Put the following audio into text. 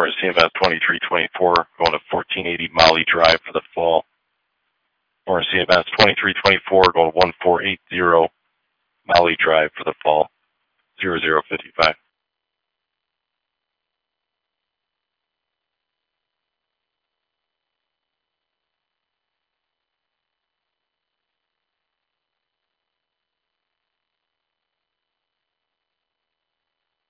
Orange CMS 2324 going to 1480 Molly Drive for the fall. Orange CMS 2324 going to 1480 Molly Drive for the fall. 0055.